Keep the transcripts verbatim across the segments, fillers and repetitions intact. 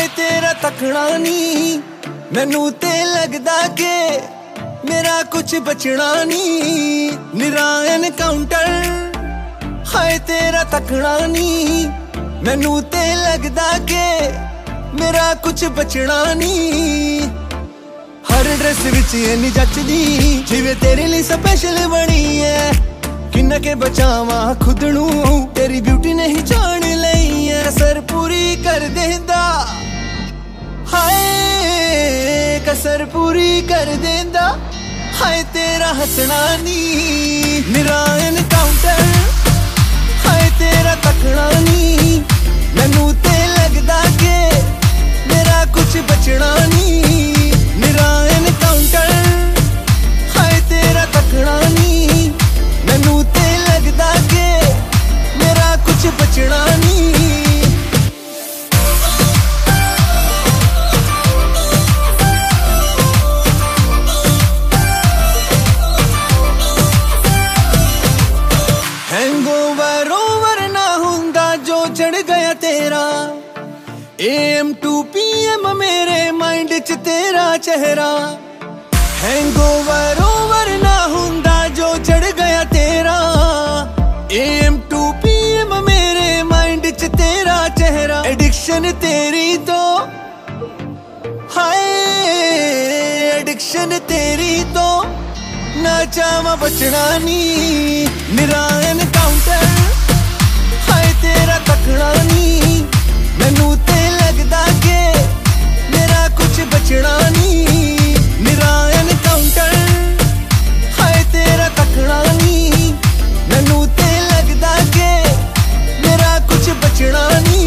तेरा तकना नी मैनू ते लगदा के मेरा कुछ बचना नी निरायन काउंटर। हाय तेरा तकना नी मैनू ते लगदा के मेरा कुछ बचना नी। हर ड्रेस विच इन्नी जचदी जिवें तेरे लिए स्पेशल बनी है। किन्ना के बचावा खुद नू तेरी ब्यूटी नहीं जान लई है। कसर पूरी कर देंदा हाय कसर पूरी कर देंदा हाय तेरा हसना नी निरायन काउंटर। हाय तेरा तकना नी मैनू ते लगदा के मेरा कुछ बचना नी निरायन काउंटर। हाय तेरा तकना नी मैनू ते लगदा के मेरा कुछ बचना नी। हैंगओवर ओवर ना हुंदा जो चढ़ गया तेरा। एम टू पी एम मेरे माइंड च तेरा चेहरा। हैंगओवर ओवर ना हुंदा जो चढ़ गया तेरा। एम टू पी एम मेरे माइंड च तेरा चेहरा। एडिक्शन तेरी तो हाय एडिक्शन तेरी तो ना चावा बचना नी निरायन काउंटर। हाय तेरा तकना नी मैनू ते लगदा के मेरा कुछ बचना नी निरायन काउंटर। हाय तेरा तकना नी मैनू ते लगदा के मेरा कुछ बचना नी।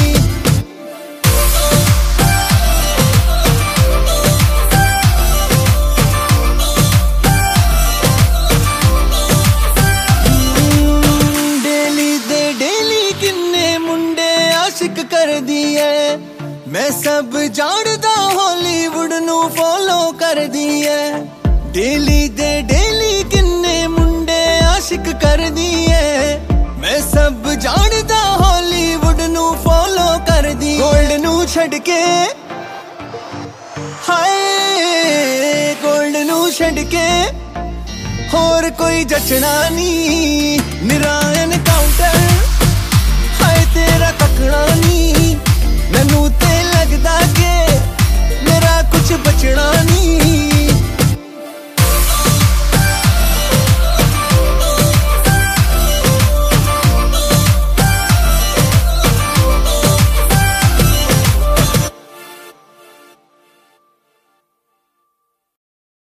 कर दी है मैं सब जानदा हॉलीवुड नू फॉलो कर दी है। डेली दे डेली किन्ने मुंडे आशिक कर दी है मैं सब जानदा हॉलीवुड नू फॉलो कर दी। गोल्ड नू छड़ के हाय गोल्ड नू छड़ के होर कोई जचना नी निरायन